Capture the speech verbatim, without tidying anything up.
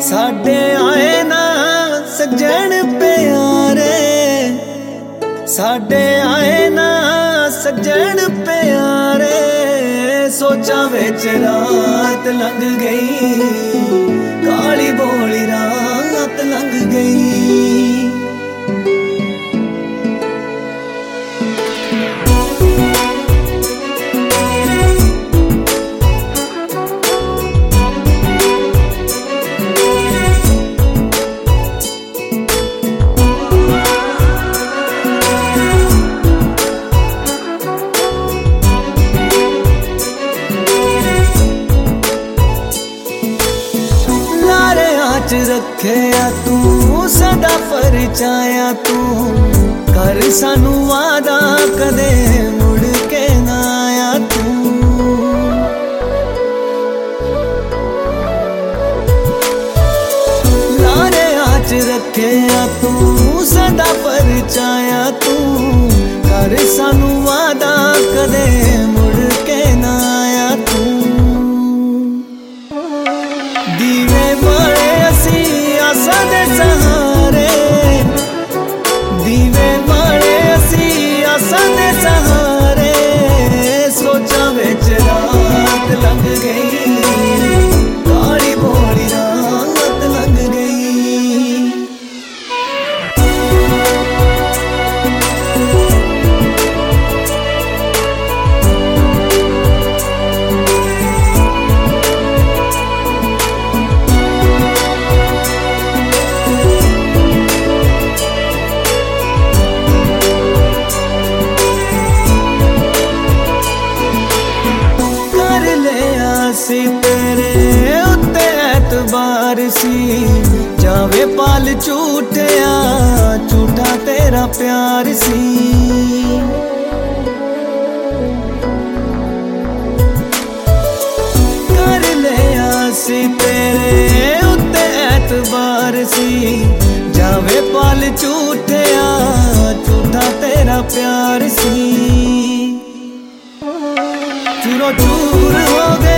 साडे आए ना सज्जन प्यारे, साडे आए ना सज्जन प्यारे। सोचा विच रात लंघ गई, काली बोली रात लंघ गई। रखे तू सदा परचाया, तू कर सानू वादा कदे मुड़ के ना आया। तू लारे आच रखे तू सदा परचाया, तू कर सानू वादा कदे मुड़ के ना आया। तू दीवे बड़े आसा दे सहारे, दीवे बड़े असी आसा दे सहारे। सोचा विच रात लंघ गई, काली बोली रात लंघ गई। सी तेरे उत्ते एतबार सी, जावे पाल झूठया झूठा तेरा प्यार सी। कर लिया सी तेरे उत्ते एतबार सी, जावे पाल झूठया झूठा तेरा प्यार सी। चूरो चूर हो गए